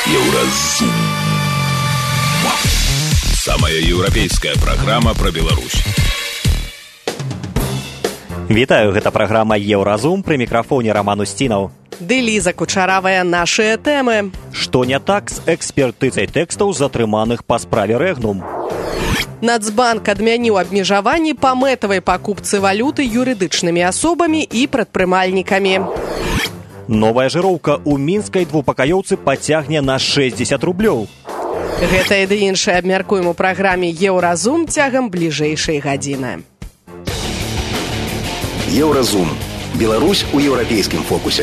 Еўразум. Самая еўрапейская праграма пра Беларусь. Вітаю, гэта праграма «Еўразум», пры мікрафоне Роман Устінаў. Ды Ліза Кучаравая, нашыя тэмы. Што не так з экспертызай тэкстаў, затрыманых па справе Рэгнум? Нацбанк адмяніў абмежаванні па мэтавай пакупцы валюты юрыдычнымі асобамі і прадпрымальнікамі. Новая жыроўка ў мінскай двухпакаёўцы пацягне на 60 рублёў. Гэта і ды іншае абмяркуем у праграме «Еўразум» цягам бліжэйшай гадзіны. Еўразум. Беларусь у еўрапейскім фокусе.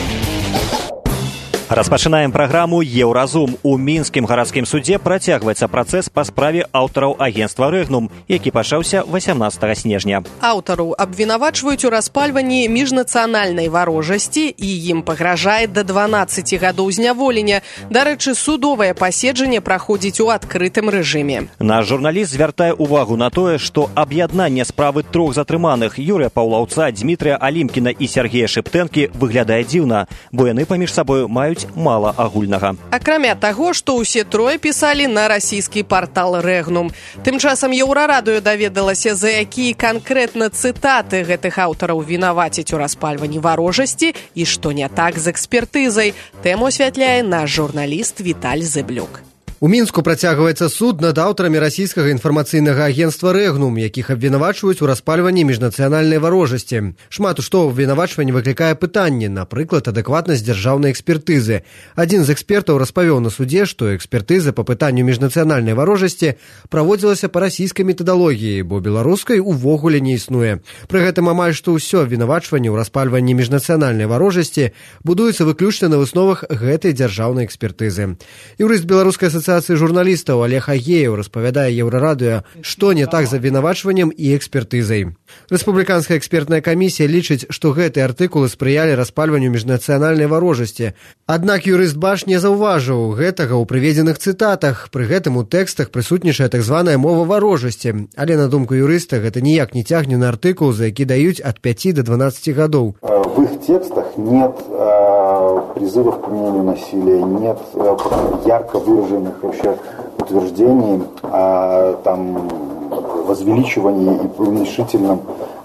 Распачынаем праграму «Еўразум». У мінскім гарадскім судзе працягваецца працэс па справе аўтараў агенцтва «Рэгнум», які пачаўся 18 снежня. Аўтараў абвінавачваюць у распальванні міжнацыянальнай варожасці і ім пагражае да 12 гадоў зняволення. Дарэчы, судовае паседжанне праходзіць у адкрытым рэжыме. Наш журналіст звяртае увагу на тое, што аб'яднанне справы трох затрыманых Юрыя Паўлаўца, Дмітрыя Алімкіна і Сергея Шыптэнкі выглядае дзіўна, бо яны паміж сабою маюць мала агульнага. Акрамя таго, што ўсе трое пісалі на расійскі партал «Рэгнум». Тым часам Еўрарадыё даведалася, за якія канкрэтна цытаты гэтых аўтараў вінаваціць у распальванні варожасці і што не так з экспертызай. Тэму асвятляе наш журналіст Віталь Зэблюк. У Мінску працягваецца суд над аўтарамі расійскага інфармацыйнага агенцтва «Рэгнум», якіх абвінавачваюць у распальванні міжнацыянальнай варожасці. Шмат што ў абвінавачванні выклікае пытанне, напрыклад, адэкватнасць дзяржаўнай экспертызы. Адзін з экспертаў распавёў на судзе, што экспертыза па пытанню міжнацыянальнай варожасці праводзілася па расійскай метадалогіі, бо беларускай увогуле не існуе. Пры гэтым амаль што ўсё абвінавачванне ў распальванні міжнацыянальнай варожасці будуецца выключна на высновах гэтай дзяржаўнай экспертызы. Юрыст беларускай асацыяцыі журналістаў Олег Агеев распавядае Еўрарадыё, што не так з абвінавачваннем і экспертызай. Рэспубліканская экспертная камісія лічыць, што гэтыя артыкулы спрыялі распальванню міжнацыянальнай варожасці. Аднак юрыст Баш не заўважыў гэтага ў прыведзеных цытатах. Пры гэтым у тэкстах прысутнічае так званая мова варожасці. Але, на думку юрыста, гэта ніяк не цягне на артыкул, за які даюць ад 5 до 12 гадоў. В их текстах нет призывов к применению насилия, нет ярко выраженных вообще утверждений о возвеличивании и уменьшительном,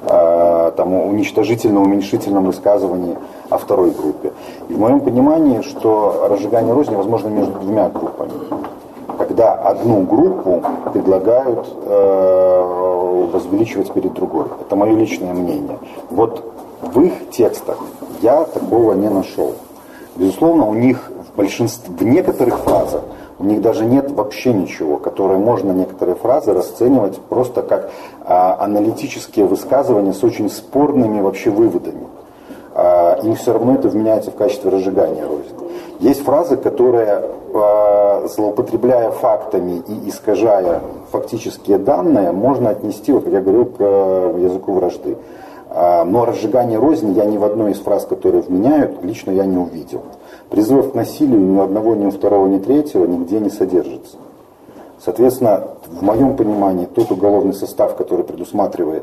уничтожительно-уменьшительном высказывании о второй группе. И в моем понимании, что разжигание розни возможно между двумя группами. Когда одну группу предлагают возвеличивать перед другой. Это мое личное мнение. Вот в их текстах я такого не нашел. Безусловно, у них в некоторых фразах у них даже нет вообще ничего, которое можно некоторые фразы расценивать просто как аналитические высказывания с очень спорными вообще выводами. Им все равно это вменяется в качестве разжигания розни. Есть фразы, которые, злоупотребляя фактами и искажая фактические данные, можно отнести, вот как я говорил, к языку вражды. Но разжигание розни я ни в одной из фраз, которые вменяют, лично я не увидел. Призывов к насилию ни одного, ни второго, ни третьего нигде не содержится. Соответственно, в моем понимании, тот уголовный состав, который предусматривает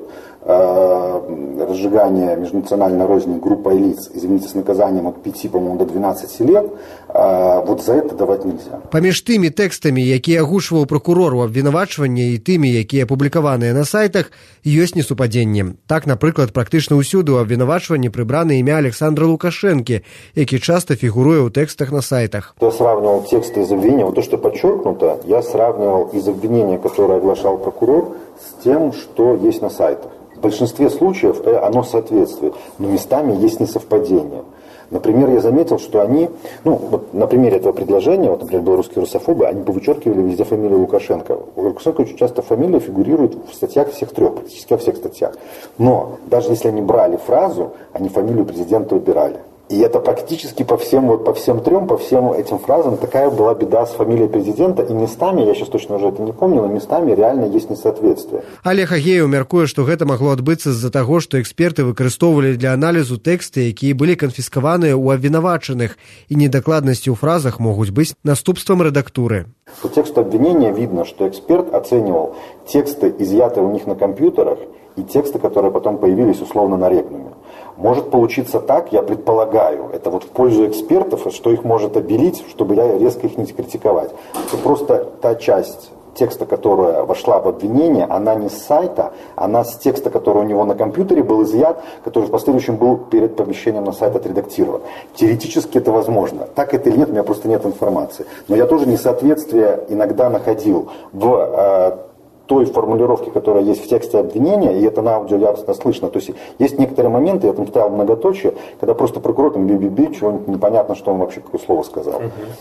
разжигание межнациональной розни группой лиц, извините, с наказанием от 5, по-моему, до 12 лет, вот за это давать нельзя. Паміж тымі тэкстамі, якія агучваў пракурор у абвінавачванні, і тымі, якія апублікаваныя на сайтах, ёсць несупадзенне. Так, напрыклад, практычна ўсюды ў абвінавачванні прыбрана імя Александра Лукашэнкі, які часта фігуруе ў тэкстах на сайтах. Я сравнивал тексты из обвинения, вот то, что подчеркнуто, я сравнивал из обвинения, которое оглашал прокурор, с тем, что есть на сайтах. В большинстве случаев оно соответствует, но местами есть несовпадение. Например, я заметил, что они, на примере этого предложения, например, белорусские русофобы, они повычеркивали везде фамилию Лукашенко. У Лукашенко очень часто фамилия фигурирует в статьях всех трех, практически во всех статьях. Но даже если они брали фразу, они фамилию президента убирали. И это практически по всем этим фразам такая была беда с фамилией президента. И местами, я сейчас точно уже это не помню, но местами реально есть несоответствие. Олег Агеев мяркуе, што гэта магло адбыцца з-за таго, што эксперты выкарыстоўвалі для аналізу тэксты, якія былі канфіскаваныя ў абвінавачаных, і недакладнасці ў фразах могуць быць наступствам рэдактуры. По тексту обвинения видно, что эксперт оценивал тексты, изъятые у них на компьютерах, и тексты, которые потом появились условно на Регнуме. Может получиться так, я предполагаю, это вот в пользу экспертов, что их может обелить, чтобы я резко их не критиковать. Это просто та часть текста, которая вошла в обвинение, она не с сайта, она с текста, который у него на компьютере был изъят, который в последующем был перед помещением на сайт отредактирован. Теоретически это возможно. Так это или нет, у меня просто нет информации. Но я тоже несоответствие иногда находил в той формулировки, которая есть в тексте обвинения, и это на аудио ясно слышно. То есть некоторые моменты, я там ставил многоточие, когда просто прокурор там би-би-би, чего-нибудь непонятно, что он вообще какое слово сказал.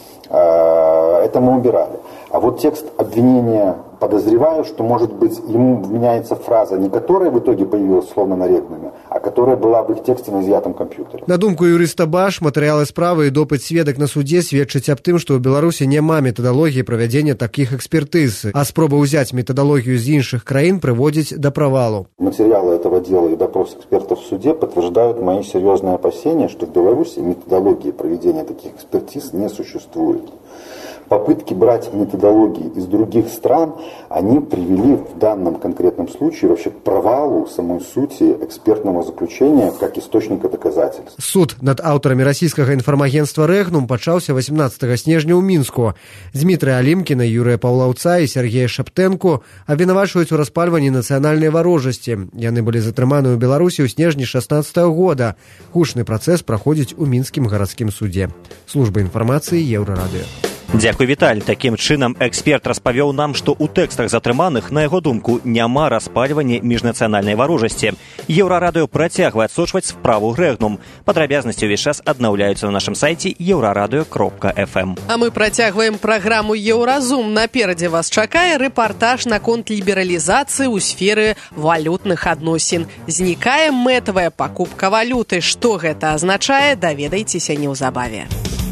Это мы убирали. А вот текст обвинения, подозреваю, что, может быть, ему вменяется фраза, не которая в итоге появилась словно на Регнуме, а которая была в их тексте на изъятом компьютере. На думку юрыста Баш, матэрыялы справы і допыт сведак на судзе сведчаць аб тым, што ў Беларусі няма метадалогіі правядзення такіх экспертыз, а спроба ўзяць метадалогію з іншых краін прыводзіць да правалу. Материалы этого дела и допрос экспертов в суде подтверждают мои серьезные опасения, что в Беларуси методологии проведения таких экспертиз не существует. Попытки брать методологии из других стран, они привели в данном конкретном случае вообще к провалу самой сути экспертного заключения как источника доказательств. Суд над аўтарамі расійскага інфармагенцтва «Рэгнум» пачаўся 18 снежня ў Мінску. Дмітрыя Алімкіна, Юрыя Паўлаўца і Сергея Шаптэнку абвінавачваюць у распальванні нацыянальнай варожасці. Яны былі затрыманы ў Беларусі ў снежні 16 года. Гучны працэс праходзіць у мінскім гарадскім судзе. Служба інфармацыі Еўрарадыё. Дзякуй, Віталь. Такім чынам, эксперт распавёў нам, што ў тэкстах затрыманых, на яго думку, няма распальвання міжнацыянальнай варожасці. Еўрарадыё працягвае адсочваць справу Рэгнум. Падрабязнасці ўвесь час аднаўляюцца на нашым сайце euraradыё.fm. А мы працягваем праграму «Еўразум». Наперадзе вас чакае рэпартаж наконт лібералізацыі ў сферы валютных адносін. Знікае мэтавая пакупка валюты. Што гэта азначае, даведайцеся неўзабаве.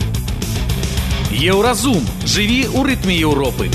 Еўразум. Жыві ў рытме Еўропы.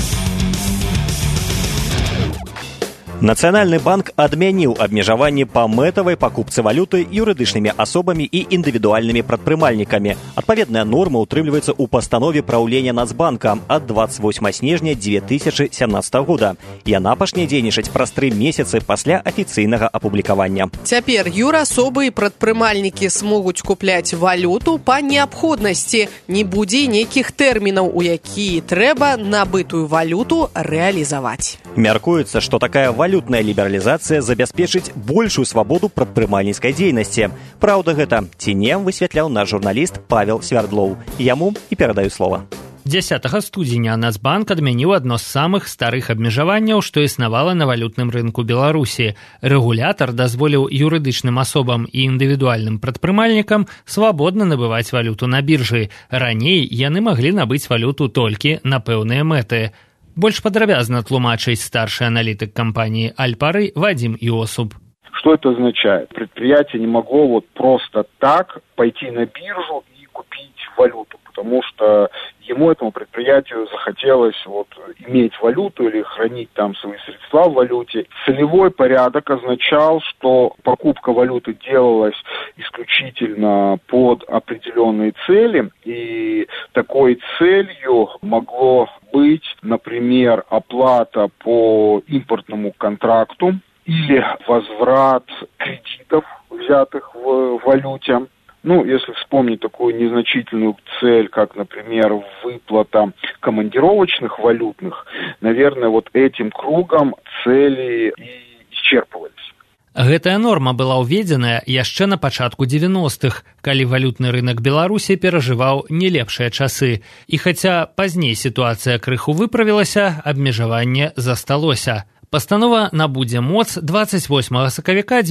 Нацыянальны банк адмяніў абмежаванні па мэтавай пакупцы валюты юрыдычнымі асобамі і індывідуальнымі прадпрымальнікамі. Адпаведная норма ўтрымліваецца ў пастанове праўлення Нацбанка ад 28 снежня 2017 года. Яна пачне дзейнічаць праз 3 месяцы пасля афіцыйнага апублікавання. Цяпер юрасобы і прадпрымальнікі смогуць купляць валюту па неабходнасці. Не будзе нейкіх тэрмінаў, у якія трэба набытую валюту рэалізаваць. Мяркуецца, што такая валютная лібералізацыя забяспечыць большую свабоду прадпрымальніцкай дзейнасці. Праўда гэта ці не, высвятляў наш журналіст Павел Свярдлоў. Яму і перадаю слова. 10 студзеня Нацбанк адмяніў адно з самых старых абмежаванняў, што існавала на валютным рынку Беларусі. Рэгулятар дазволіў юрыдычным асобам і індывідуальным прадпрымальнікам свабодна набываць валюту на біржы. Раней яны маглі набыць валюту толькі на пэўныя мэты. Больш падрабязна тлумачыць старший аналитик компании Альпары Вадим Иосуб. Что это означает? Предприятие не могло вот просто так пойти на биржу и купить валюту, потому что этому предприятию захотелось иметь валюту или хранить там свои средства в валюте. Целевой порядок означал, что покупка валюты делалась исключительно под определенные цели, и такой целью могло быть, например, оплата по импортному контракту или возврат кредитов, взятых в валюте. Если вспомнить такую незначительную цель, как, например, выплата командировочных валютных, наверное, этим кругом цели и исчерпывались. Гэтая норма была ўведзеная яшчэ на пачатку 90-х, калі валютны рынок Беларусі перажываў не лепшыя часы. І хаця пазней сітуацыя крыху выправілася, абмежаванне засталося. Пастанова набудзе моц 28 сакавіка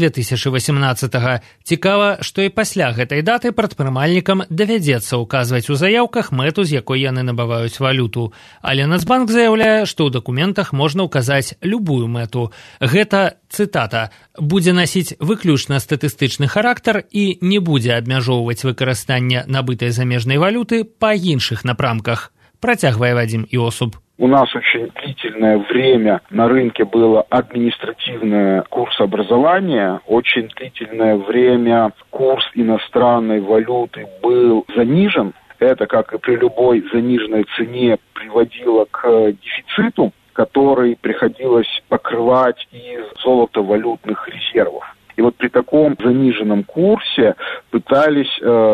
2018. Цікава, што і пасля гэтай даты прадпрымальнікам давядзецца ўказваць у заяўках мэту, з якой яны набываюць валюту. Але Нацбанк заяўляе, што ў дакументах можна ўказаць любую мэту. Гэта, цытата, будзе насіць выключна статыстычны характар і не будзе абмяжоўваць выкарыстанне набытай замежнай валюты па іншых напрамках. Працягвае Вадим Иосуб. У нас очень длительное время на рынке было административное курсообразование. Очень длительное время курс иностранной валюты был занижен. Это, как и при любой заниженной цене, приводило к дефициту, который приходилось покрывать из золотовалютных резервов. И вот при таком заниженном курсе пытались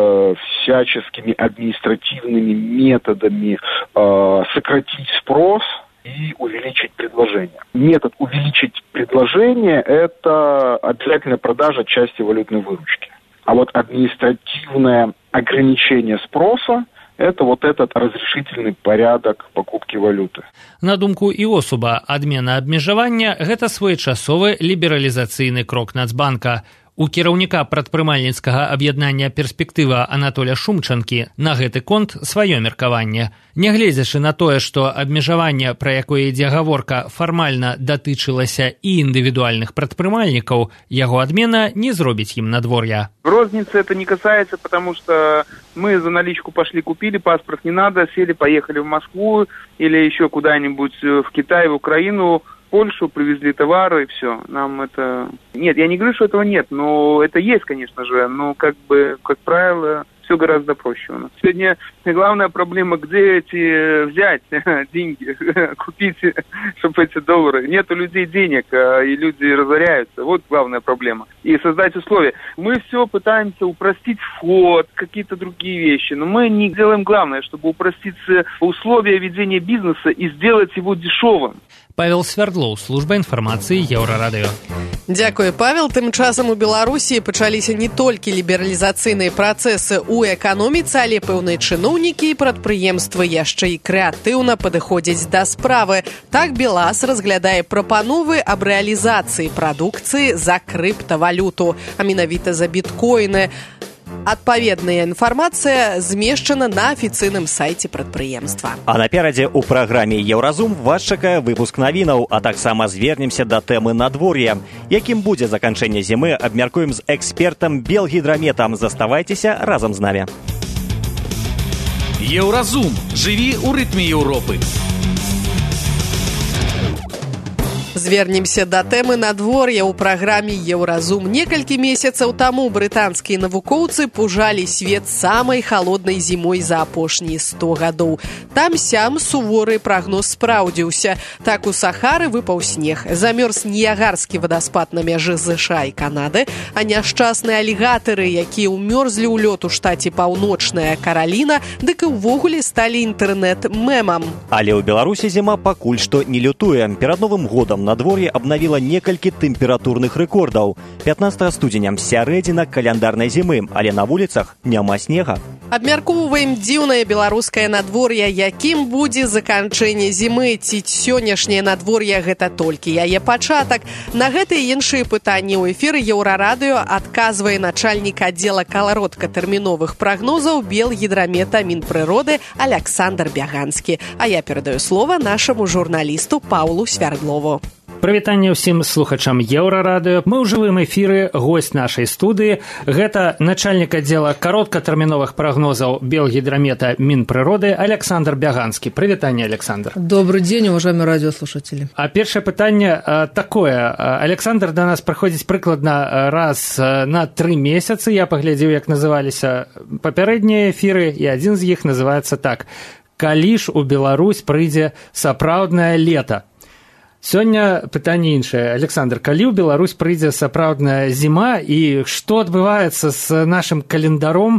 всяческими административными методами сократить спрос и увеличить предложение. Метод увеличить предложение – это обязательно продажа части валютной выручки. А вот административное ограничение спроса – это вот этот разрешительный порядок покупки валюты. На думку Іосуба, адмена абмежавання – гэта своечасовы лібералізацыйны крок Нацбанка. У кіраўніка прадпрымальніцкага аб'яднання «Перспектыва» Анатоля Шумчанкі на гэты конт сваё меркаванне. Нягледзячы на тое, што абмежаванне, пра якое ідзе гаворка, фармальна датычылася і індывідуальных прадпрымальнікаў, яго адмена не зробіць ім надвор'я. Розницы это не касается, потому что мы за наличку пошли, купили, паспорт не надо, сели, поехали в Москву или еще куда-нибудь в Китай, в Украину, Польшу, привезли товары и все. Нам это... Нет, я не говорю, что этого нет, но это есть, конечно же, но как правило, все гораздо проще у нас. Сегодня главная проблема, где эти взять деньги, купить, чтобы эти доллары. Нет у людей денег, и люди разоряются. Вот главная проблема. И создать условия. Мы все пытаемся упростить вход, какие-то другие вещи, но мы не делаем главное, чтобы упростить условия ведения бизнеса и сделать его дешевым. Павел Свердлоў, служба інфармацыі Еўрарадыё. Дзякуй, Павел. Тым часам у Беларусі пачаліся не толькі лібералізацыйныя працэсы ў эканоміцы, але пэўныя чыноўнікі і прадпрыемствы яшчэ і крэатыўна падыходзяць да справы. Так Белас разглядае прапановы аб рэалізацыі прадукцыі за крыптавалюту, а менавіта за біткоіны. Адпаведная інфармацыя змешчана на афіцыйным сайце прадпрыемства. А наперадзе ў праграме «Еўразум» вас чакае выпуск навінаў, а таксама звернемся да тэмы надвор'я. Якім будзе заканчэнне зімы, абмяркуем з экспертам Белгідраметам. Заставайцеся разам з намі. Еўразум. Жыві ў рытме Еўропы. Звернемся да тэмы надвор'я ў праграме «Еўразум». Некалькі месяцаў таму брытанскія навукоўцы пужалі свет самай халоднай зімой за апошнія 100 гадоў. Там-сям суворы прагноз спраўдзіўся. Так у Сахары выпаў снег, замёрз Ніягарскі вадаспад на мяжы ЗША і Канады, а няшчасныя алігатары, якія ўмёрзлі ў лёд у штаце Паўночная Караліна, дык і ўвогуле сталі інтэрнэт-мемам. Але ў Беларусі зіма пакуль што не лютуе. Перад Новым годам надвор'е абнавіла некалькі тэмпературных рэкордаў. 15 студзеня – сярэдзіна каляндарнай зімы, але на вуліцах няма снега. Абмяркоўваем дзіўнае беларускае надвор'е, якім будзе заканчэнне зімы, ці сённяшняе надвор'е гэта толькі яе пачатак. На гэтыя іншыя пытанні ў эфіры Еўрарадыё адказвае начальнік аддзела кароткатэрміновых прагнозаў Белгідрамета Мінпрыроды Александр Бяганскі. А я перадаю слова нашаму журналісту Паўлу Свердлову. Прывітанне ўсім слухачам Еўрарадыё. Мы ў жывым эфіры, госць нашай студыі. Гэта начальнік аддзела кароткатэрміновых прагнозаў Белгідрамета Мінпрыроды Александр Бяганскі. Прывітанне, Александр. Добрый день, уважаемые радиослушатели. А першае пытанне такое. Александр да нас прыходзіць прыкладна раз на 3 месяцы. Я паглядзеў, як называліся папярэднія эфіры, і адзін з іх называецца так: «Калі ж у Беларусь прыйдзе сапраўднае лета?» Сёння пытанне іншае. Александр, калі ў Беларусь прыйдзе сапраўдная зіма і што адбываецца з нашым календаром,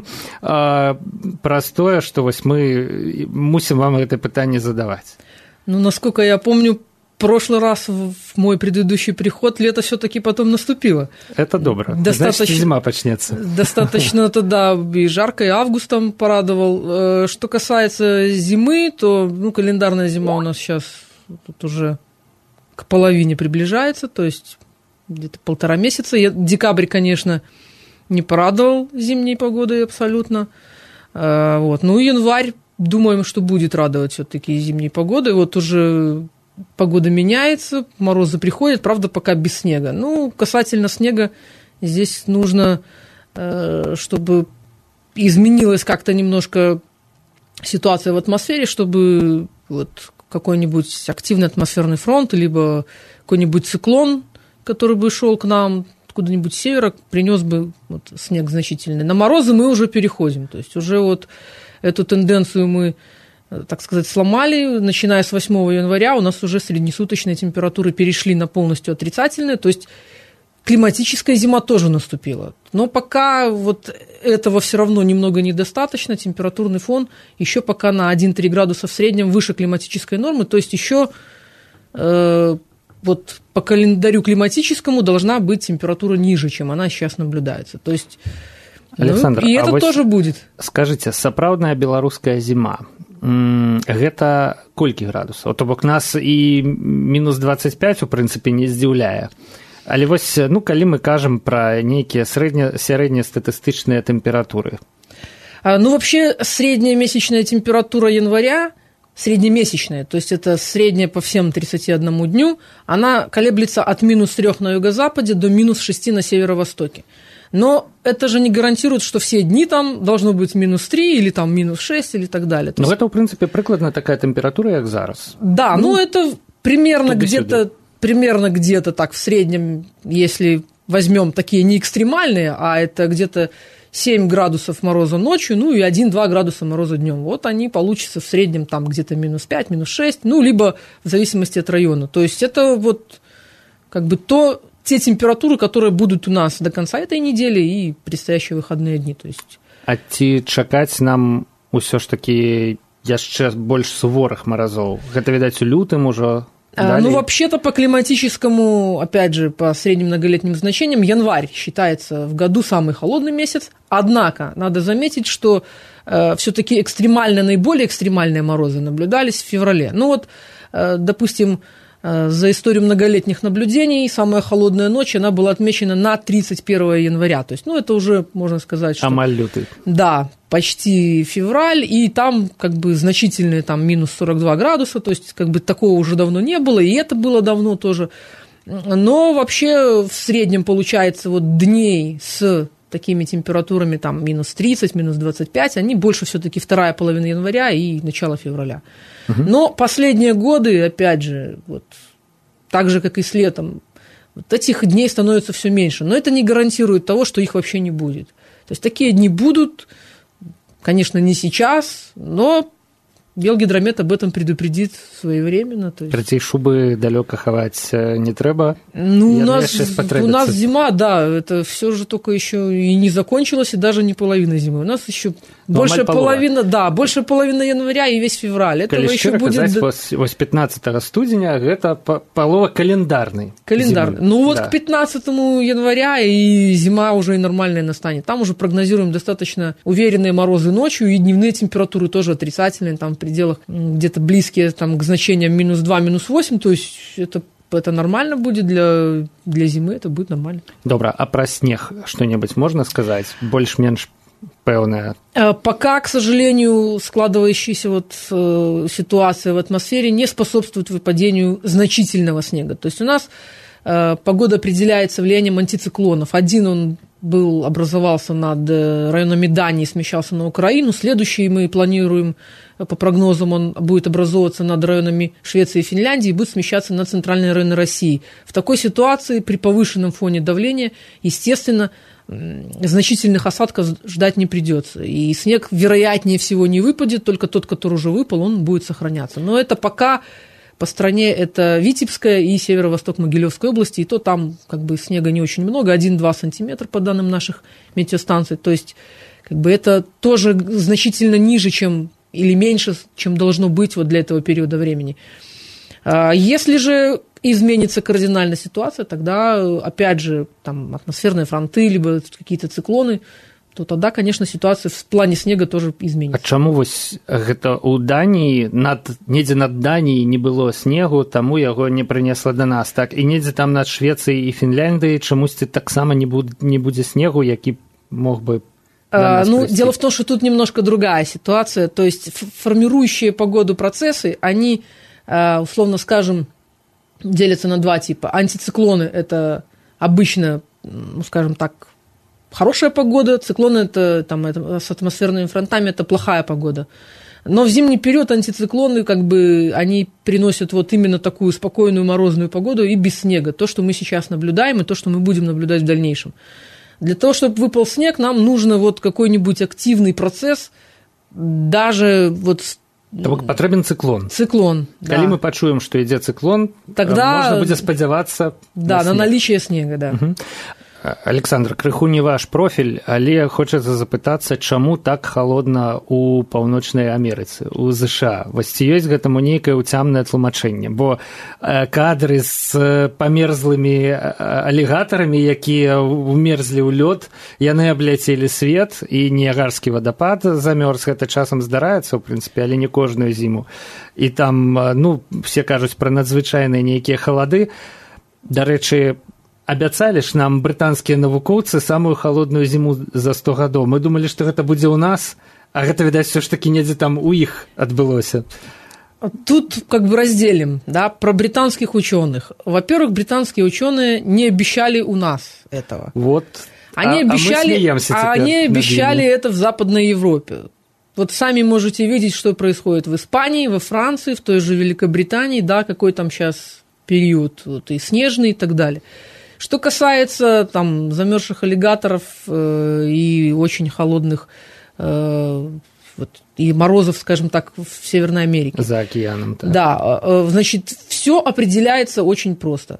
праз тое, што вось мы мусім вам гэта пытанне задаваць? Ну, насколько я помню, в прошлый раз в мой предыдущий приход лето все-таки потом наступило. Это добро. Значит, зима почнется. Достаточно тогда и жарко, и августом порадовал. Что касается зимы, то календарная зима у нас сейчас тут уже к половине приближается, то есть где-то 1,5 месяца. Декабрь, конечно, не порадовал зимней погодой абсолютно. Вот. Ну, январь, думаем, что будет радовать все-таки зимней погодой. Вот уже погода меняется, морозы приходят, правда, пока без снега. Ну, касательно снега, здесь нужно, чтобы изменилась как-то немножко ситуация в атмосфере, чтобы вот какой-нибудь активный атмосферный фронт, либо какой-нибудь циклон, который бы шел к нам откуда-нибудь с севера, принес бы вот снег значительный. На морозы мы уже переходим, то есть уже вот эту тенденцию мы, так сказать, сломали. Начиная с 8 января у нас уже среднесуточные температуры перешли на полностью отрицательные, то есть климатическая зима тоже наступила. Но пока вот этого все равно немного недостаточно. Температурный фон еще пока на 1-3 градуса в среднем выше климатической нормы. То есть еще вот по календарю климатическому должна быть температура ниже, чем она сейчас наблюдается. То есть, Александр, и это тоже будет. Скажите, сапраўдная беларуская зима, гэта колькі градусаў? То бок нас і мінус 25, у прынцыпе, не здзіўляе. Але вось, калі мы кажам пра нейкія сярэднія статыстычныя тэмпературы. Вообще, средняя месячная температура января, среднемесячная, то есть это средняя по всем 31 дню, она колеблется от -3 на юго-западе до -6 на северо-востоке. Но это же не гарантирует, что все дни там должно быть -3 или там -6 или так далее. Но это, в принципе, прикладно такая температура, как зараз. Да, это примерно где-то так в среднем, если возьмем такие не экстремальные, а это где-то 7 градусов мороза ночью, и 1-2 градуса мороза днем. Вот они получатся в среднем там где-то -5, -6, либо в зависимости от района. То есть это вот как бы те температуры, которые будут у нас до конца этой недели и предстоящие выходные дни. То есть... А ці чакаць нам усё ж такі яшчэ больш суворых маразоў? Гэта, відаць, у лютым ужо... вообще-то по климатическому, опять же, по средним многолетним значениям, январь считается в году самый холодный месяц. Однако, надо заметить, что все-таки наиболее экстремальные морозы наблюдались в феврале. Допустим, за историю многолетних наблюдений самая холодная ночь, она была отмечена на 31 января. То есть, это уже, можно сказать, что... Амаль лютый. Да, почти февраль, и там как бы значительные там -42 градуса, то есть как бы такого уже давно не было, и это было давно тоже. Но вообще в среднем получается вот дней с такими температурами там -30, -25, они больше все-таки вторая половина января и начало февраля. Но последние годы, опять же, вот так же, как и с летом, вот этих дней становится все меньше. Но это не гарантирует того, что их вообще не будет. То есть такие дни будут, конечно, не сейчас, но Белгидромет об этом предупредит своевременно. Працей шубы далёка хаваць не трэба? У нас зима, да, это все же только еще и не закончилось, и даже не половина зимы. У нас еще больше половина января и весь февраль. Этого еще будет... Казаць, 15 студеня гэта полова календарной. Да. К 15 января и зима уже и нормальная настанет. Там уже прогнозируем достаточно уверенные морозы ночью, и дневные температуры тоже отрицательные, там в пределах где-то близкие там, к значениям -2, -8, то есть это нормально будет для зимы, это будет нормально. Добра, а про снег что-нибудь можно сказать? Больш-менш пэўная? Пока, к сожалению, складывающаяся ситуация в атмосфере не способствует выпадению значительного снега. То есть у нас погода определяется влиянием антициклонов. Один он образовался над районами Дании, смещался на Украину. Следующий мы планируем, по прогнозам, он будет образовываться над районами Швеции и Финляндии и будет смещаться на центральные районы России. В такой ситуации при повышенном фоне давления, естественно, значительных осадков ждать не придется. И снег, вероятнее всего, не выпадет, только тот, который уже выпал, он будет сохраняться. Но это пока по стране это Витебская и северо-восток Могилевской области, и то там как бы снега не очень много, 1-2 сантиметра по данным наших метеостанций. То есть как бы это тоже значительно ниже, чем или меньше, чем должно быть вот для этого периода времени. Если же изменится кардинальная ситуация, тогда, опять же, там атмосферные фронты, либо какие-то циклоны, то тогда, конечно, ситуация в плане снега тоже изменится. А чаму вось гэта ў Даніі недзе над Даніяй не было снегу, таму яго не прынесла да нас, так? І недзе там над Швецыяй і Фінляндыяй чамусьці таксама не будзе снегу, які мог бы дело в том, что тут немножко другая ситуация. То есть формирующие погоду процессы, они, условно скажем, делятся на два типа. Антициклоны – это обычно, скажем так, хорошая погода, циклоны это с атмосферными фронтами – это плохая погода. Но в зимний период антициклоны, как бы, они приносят вот именно такую спокойную морозную погоду и без снега. То, что мы сейчас наблюдаем, и то, что мы будем наблюдать в дальнейшем. Для того, чтобы выпал снег, нам нужно вот какой-нибудь активный процесс, даже вот То бок патрэбен цыклон. Цыклон, да. Калі мы пачуем, што ідзе цыклон, тогда можна будзе спадзявацца на наличие снега, да. Александр, крыху не ваш профіль, але хочацца запытацца, чаму так халодна ў Паўночнай Амерыцы, у ЗША? Вось ці ёсць гэтаму нейкае ўцямнае тлумачэнне? Бо кадры з памерзлымі алігатарамі, якія умерзлі ў лёд, яны абляцелі свет, і Ніягарскі вадапад замёрз, гэта часам здараецца, ў прынцыпе, але не кожную зіму. І там, все кажуць пра надзвычайныя нейкія халады. Дарэчы, абяцалі ж нам брытанскія навукоўцы самую халодную зіму за 100 гадоў. Мы думалі, што гэта будзе ў нас, а гэта, відаць, все ж таки недзе там у іх адбылося. Тут как бы разделим, да, про британских ученых. Во-первых, британские ученые не обещали у нас этого. Вот. Они обещали это в Западной Европе. Вот сами можете видеть, что происходит в Испании, во Франции, в той же Великобритании, да, какой там сейчас период, вот, и снежный и так далее. Что касается там замерзших аллигаторов и очень холодных и морозов, скажем так, в Северной Америке. За океаном. Да, значит, все определяется очень просто.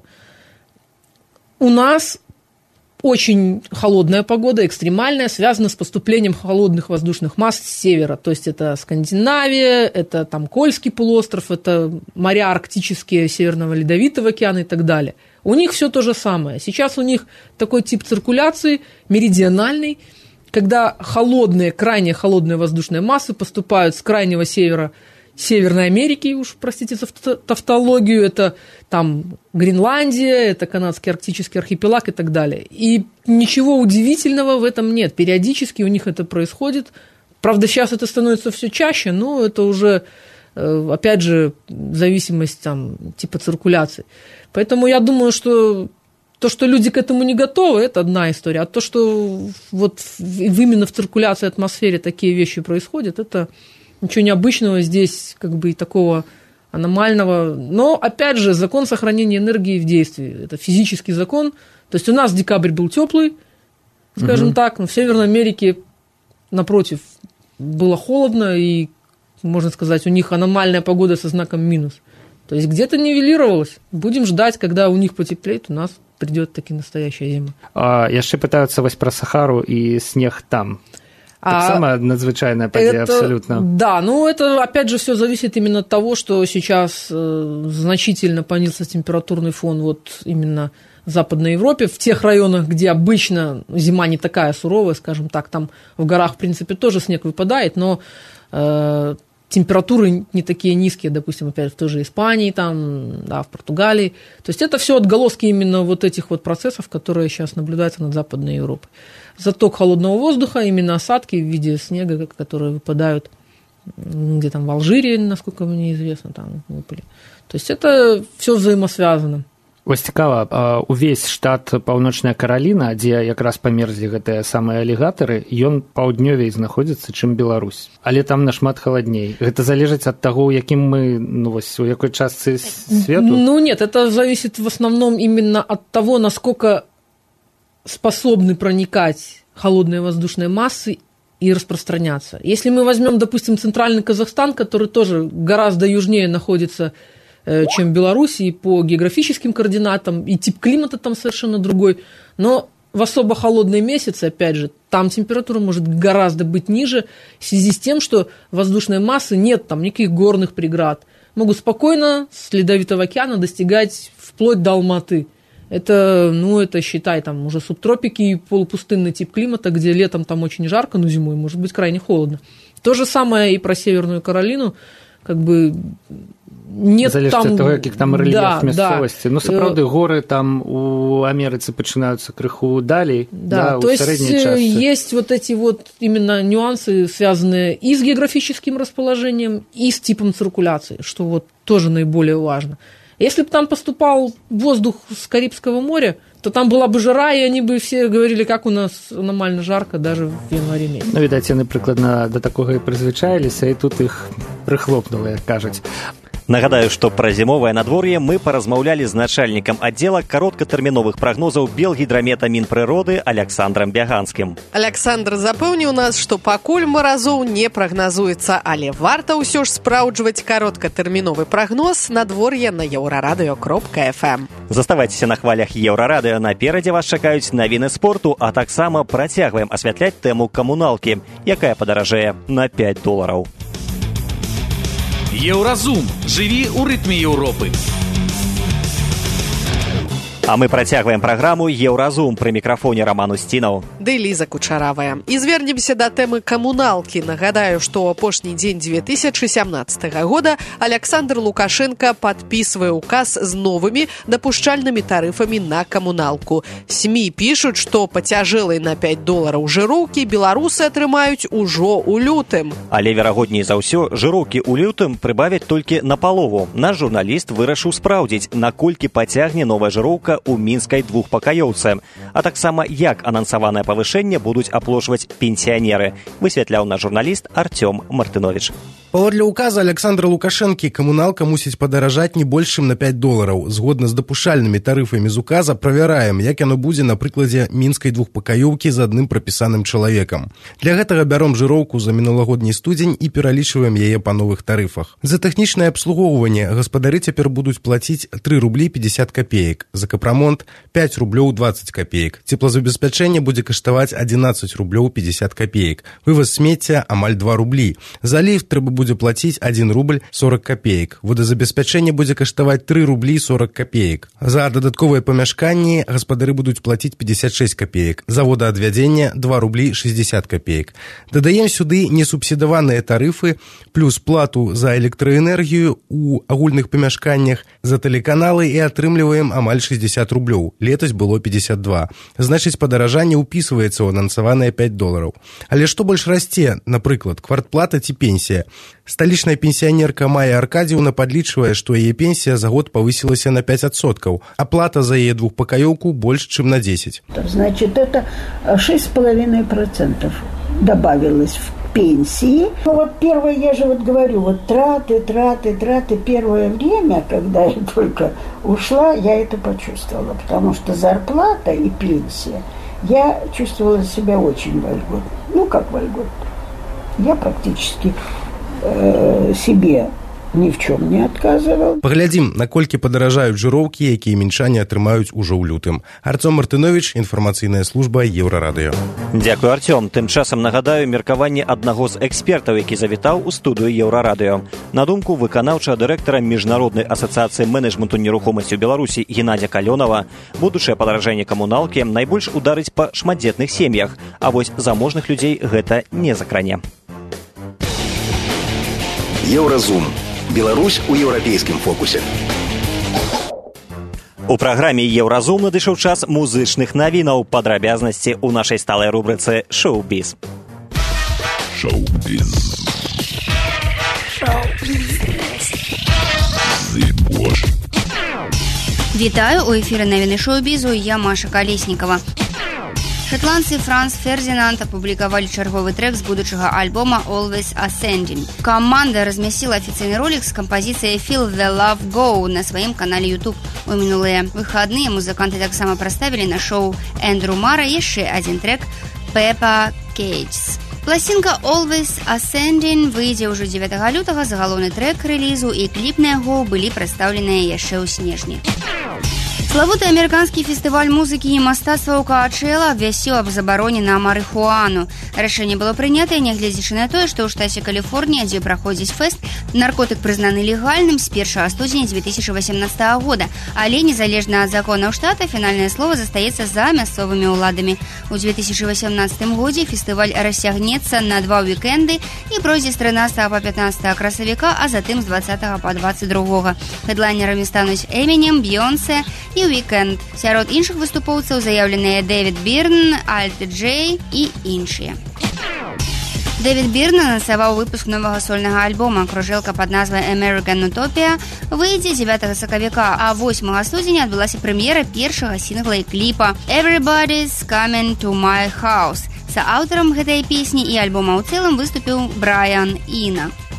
У нас очень холодная погода, экстремальная, связана с поступлением холодных воздушных масс с севера. То есть это Скандинавия, это там Кольский полуостров, это моря арктические Северного Ледовитого океана и так далее. У них все то же самое. Сейчас у них такой тип циркуляции, меридиональный, когда холодные, крайне холодные воздушные массы поступают с крайнего севера Северной Америки, уж простите за тавтологию, это там Гренландия, это канадский арктический архипелаг и так далее. И ничего удивительного в этом нет. Периодически у них это происходит. Правда, сейчас это становится все чаще, но это уже, опять же, зависимость там, типа циркуляции. Поэтому я думаю, что то, что люди к этому не готовы, это одна история. А то, что вот именно в циркуляции атмосферы такие вещи происходят, это ничего необычного здесь, как бы и такого аномального. Но, опять же, закон сохранения энергии в действии. Это физический закон. То есть у нас декабрь был теплый, скажем так, но в Северной Америке, напротив, было холодно, и, можно сказать, у них аномальная погода со знаком минус. То есть где-то нивелировалось. Будем ждать, когда у них потеплеет, у нас придет таки настоящая зима. Яшчэ пытаюцца вось пра Сахару і снег там. Самая надзвычайная подія, абсолютно. Да, но это, опять же, все зависит именно от того, что сейчас значительно понизился температурный фон вот именно в Западной Европе, в тех районах, где обычно зима не такая суровая, скажем так, там в горах, в принципе, тоже снег выпадает, но температуры не такие низкие, допустим, опять в той же Испании, там, да, в Португалии. То есть это все отголоски именно вот этих вот процессов, которые сейчас наблюдаются над Западной Европой. Заток холодного воздуха, именно осадки в виде снега, которые выпадают где там в Алжире, насколько мне известно, там выпали. То есть это все взаимосвязано. Вось цікава, увесь штат Паўночная Караліна, дзе якраз памерзлі гэтыя самыя алігатары, ён паўднёвей знаходзіцца, чым Беларусь. Але там нашмат халадней. Гэта залежыць ад таго, у якім мы, у якой частцы свету? Нет, это зависит в основном именно от того, насколько способны проникать холодные воздушные массы и распространяться. Если мы возьмем, допустим, центральный Казахстан, который тоже гораздо южнее находится, чем Беларусь, и по географическим координатам, и тип климата там совершенно другой. Но в особо холодные месяцы, опять же, там температура может гораздо быть ниже в связи с тем, что воздушной массы нет, там никаких горных преград. Могут спокойно с Ледовитого океана достигать вплоть до Алматы. Это, это, считай, там уже субтропики и полупустынный тип климата, где летом там очень жарко, но зимой может быть крайне холодно. То же самое и про Северную Каролину, как бы нет залежыць там... ад таго, які там рэльеф мясцовасці. Сапраўды, горы там у Амерыцы пачынаюцца крыху далей, то есть есть вот эти вот именно нюансы, связанные и с географическим расположением, и с типом циркуляции, что вот тоже наиболее важно. Если бы там поступал воздух с Карибского моря, то там была бы жара, и они бы все говорили, как у нас аномально жарко даже в январе месяце. Відаць, яны прыкладна да такога і прызвычаіліся, і тут іх прыхлопнула, як кажуць. Нагадаю, што пра зімовае надвор'е мы паразмаўлялі з начальнікам аддзела кароткатэрміновых прагнозаў Белгідрамета Мінпрыроды Александрам Бяганскім. Александр запэўніў нас, што пакуль маразоў не прагназуецца, але варта ўсё ж спраўджваць кароткатэрміновы прагноз надвор'я на еўрарадыё.фм. Заставайцеся на хвалях Еўрарадыё. Наперадзе вас чакаюць навіны спорту, а таксама працягваем асвятляць тэму камуналкі, якая падаражэе на $5. Еўразум. Жыві ў рытме Еўропы. А мы працягваем праграму «Еўразум». Пры мікрафоне Роман Устінаў. Ды Ліза Кучаравая. І звернемся да тэмы камуналкі. Нагадаю, што ў апошні дзень 2017 года Александр Лукашенко падпісвае указ з новымі дапушчальнымі тарыфамі на камуналку. СМІ пішуць, што пацяжэлай на $5 жыроўкі беларусы атрымаюць ужо ў лютым. Але верагодней за ўсё, жыроўкі ў лютым прыбавяць толькі напалову. Наш журналіст вырашыў спраўдзіць, наколькі пацягне новая жыроўка у мінскай двухпакаёўцы, а таксама як анансаванае павышэнне будуць аплошваць пенсіянеры, высвятляў наш журналіст Артём Мартынович. Паводле указа Александра Лукашэнкі камуналка мусіць падаражаць не больш чым на $5. Згодна з дапушчальнымі тарыфамі з указа правяраем, як яно будзе на прыкладзе мінскай двухпакаёўкі з адным прапісаным чалавекам. Для гэтага бяром жыроўку за мінулагодні студзень і пералічваем яе па новых тарыфах. За тэхнічнае абслугоўванне гаспадары цяпер будуць плаціць $3.50, за капрамонт $5.20. Цеплазабеспячэнне будзе каштаваць $11.50. Вываз смецця амаль $2. За ліфт трэба будзе плаціць $1.40. Водазабеспячэнне будзе каштаваць $3.40. За дадатковыя памяшканні гаспадары будуць плаціць 56 копеек. За водаадвядзенне $2.60. Дадаем сюды несубсідаваныя тарыфы плюс плату за электраэнергію ў агульных памяшканнях, за тэлеканалы і атрымліваем амаль $60. Летась было 52. Значыць, падаражанне ўпісваецца ў анансаваныя $5. Але што больш расце, напрыклад, квартплата ці пенсія? Сталічная пенсіянерка Майя Аркадзіўна падлічвае, што яе пенсія за год павысілася на 5%, а плата за яе двухпакаёўку больш, чым на 10%. Значит, это 6,5% добавилось в пенсии. Ну, вот первое, я же вот говорю, вот траты. Первое время, когда я только ушла, я это почувствовала, потому что зарплата и пенсия, я чувствовала себя очень вольготно. Ну, как вольготно? Я практически себе ні в чым не адказваў. Паглядзім, наколькі падаражаюць жыроўкі, якія мінчане атрымаюць ужо ў лютым. Артём Мартынович, інфармацыйная служба Еўрарадыё. Дзякуй, Артём. Тым часам нагадаю меркаванне аднаго з экспертаў, які завітаў у студыю Еўрарадыё. На думку выканаўчага дырэктара Міжнароднай асацыяцыі менеджменту нерухомасці ў Беларусі Геннадзя Калёнава, будучае падаражэнне камуналкі найбольш ударыць па шматдзетных сем'ях, а вось заможных людзей гэта не закране. Еўразум. Беларусь у еўрапейскім фокусе. У праграме «Еўразум» надышоў час музычных навінаў. Падрабязнасці ў нашай сталай рубрыцы «Шоу-біз». Шоу-біз. Вітаю, у эфіры навіны шоу-бізу, я Маша Калеснікава. Шотландцы Франс Фердинанд апублікавалі чарговы трэк з будучага альбома «Always Ascending». Каманда размясціла афіцыйны ролік з кампазіцыяй «Feel the Love Go» на сваім канале YouTube. У мінулыя выхадныя музыканты таксама праставілі на шоу Эндрю Мара яшчэ адзін трэк «Peppa Cages». Пласцінка «Always Ascending» выйдзе ўжо 9 лютага, загалоўны трэк рэлізу і кліп на яго былі прадстаўленыя яшчэ ў снежні. Славуты амерыканскі фестываль музыкі і мастацтва ў Коачэла абвясціў аб забароне на марыхуану. Рашэнне было прынятае, нягледзячы на тое, што ў штаце Каліфорнія, дзе праходзіць фэст, наркотык прызнаны легальным з 1 студзеня 2018 года, але незалежна ад законаў штата фінальнае слово застаецца за мясцовымі ўладамі. У 2018 годзе фестываль расцягнецца на 2 вікенды і пройдзе з 13 па 15 красавіка, а затым з 20 па 22. Хэдлайнерамі стануць Эмінем, Бейонсе і Weekend. Сярод іншых выступоўцаў заяўленыя Дэвід Бірн, Альт Джей і іншыя. Дэвід Бірн анансаваў выпуск новага сольнага альбома. Кружэлка пад назвай American Utopia выйдзе 9 сакавіка, а 8 студзеня адбылася прэм'ера першага сінгла і кліпа Everybody's Coming to My House. Сааўтарам гэтай песні і альбома ў цэлым выступіў Брайан Іна.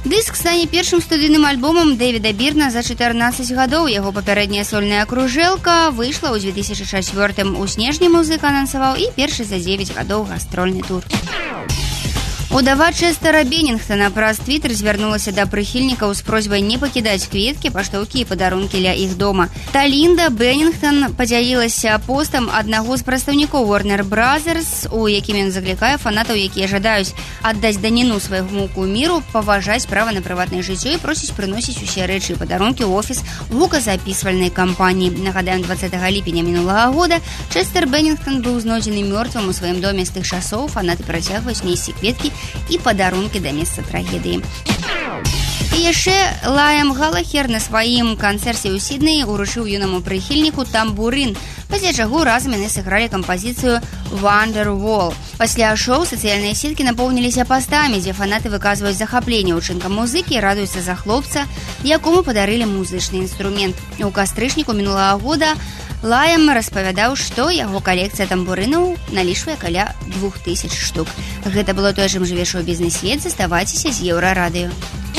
Дыск стане першым студыйным альбомам Дэвіда Бірна за 14 гадоў. Яго папярэдняя сольная кружэлка выйшла ў 2004 у снежні. Музыка анансаваў і першы за 9 гадоў гастрольны тур. Удава Честера Беннінгтона праз твиттер звярнулася да прыхільнікаў з просьбай не пакідаць кветкі, паштоўкі і падарункі ля іх дома. Талінда Беннінгтон падзялілася постам аднаго з прадстаўнікоў Warner Brothers, у якім ён заклікае фанатаў, якія жадаюць аддаць даніну свайму куміру, паважаць права на прыватнае жыццё і просіць прыносіць усе рэчы і падарункі ў офіс гуказапісвальнай кампаніі. Нагадаем, 20 ліпеня мінулага года Честер Беннінгтон быў знойдзены мёртвым у сваім доме з тых часоў. Фанаты працягваюць несці кветкі і падарункі да месца трагедыі. І яшчэ Лайам Галахер на сваім канцэрце ў Сіднеі уручыў юнаму прыхільніку тамбурын, пасля чаго разам яны сыгралі кампазіцыю «Wonderwall». Пасля шоу сацыяльныя сеткі напоўніліся пастамі, дзе фанаты выказваюць захапленне ўчынкам музыкі і радуюцца за хлопца, якому падарылі музычны інструмент. У кастрычніку мінулага года Лайам распавядаў, што яго калекцыя тамбурынаў налічвае каля 2000 штук. Гэта было тое, чым жыве шоу-бізнес-свет. Заставайцеся з Еўрарадыё.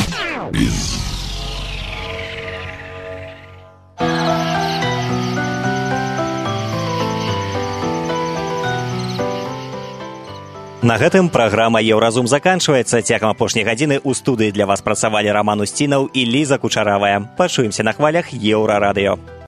На гэтым праграма «Еўразум» заканчваецца. Цягам апошняй гадзіны ў студыі для вас працавалі Раман Усцінаў і Ліза Кучаравая. Пачуемся на хвалях Еўрарадыё.